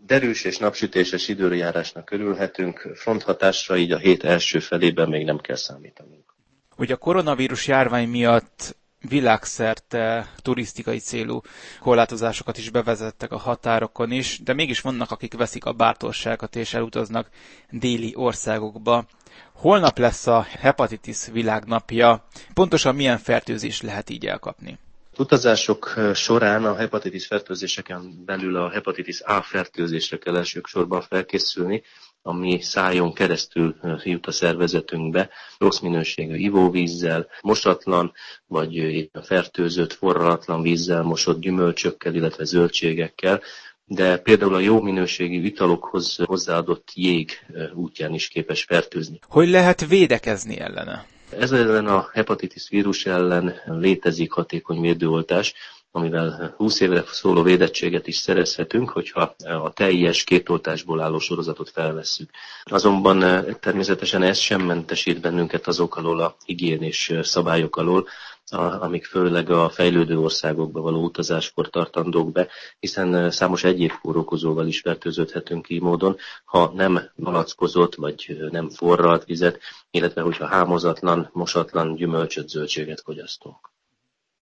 Derűs és napsütéses időjárásnak örülhetünk, fronthatásra így a hét első felében még nem kell számítanunk. Ugye a koronavírus járvány miatt világszerte turisztikai célú korlátozásokat is bevezettek a határokon is, de mégis vannak, akik veszik a bátorságot és elutaznak déli országokba. Holnap lesz a hepatitis világnapja. Pontosan milyen fertőzést lehet így elkapni? Utazások során a hepatitis fertőzéseken belül a hepatitis A fertőzésre kell elsősorban felkészülni, ami szájon keresztül jut a szervezetünkbe, rossz minőségű ivóvízzel, mosatlan vagy fertőzött, forralatlan vízzel mosott gyümölcsökkel, illetve zöldségekkel, de például a jó minőségű italokhoz hozzáadott jég útján is képes fertőzni. Hogy lehet védekezni ellene? Ez ellen a hepatitis vírus ellen létezik hatékony védőoltás, amivel 20 évre szóló védettséget is szerezhetünk, hogyha a teljes kétoltásból álló sorozatot felvesszük. Azonban természetesen ez sem mentesít bennünket azok alól a higiénés szabályok alól, amik főleg a fejlődő országokba való utazáskor tartandók be, hiszen számos egyéb kórokozóval is fertőződhetünk így módon, ha nem malackozott vagy nem forralt vizet, illetve hogyha hámozatlan, mosatlan gyümölcsöt, zöldséget fogyasztunk.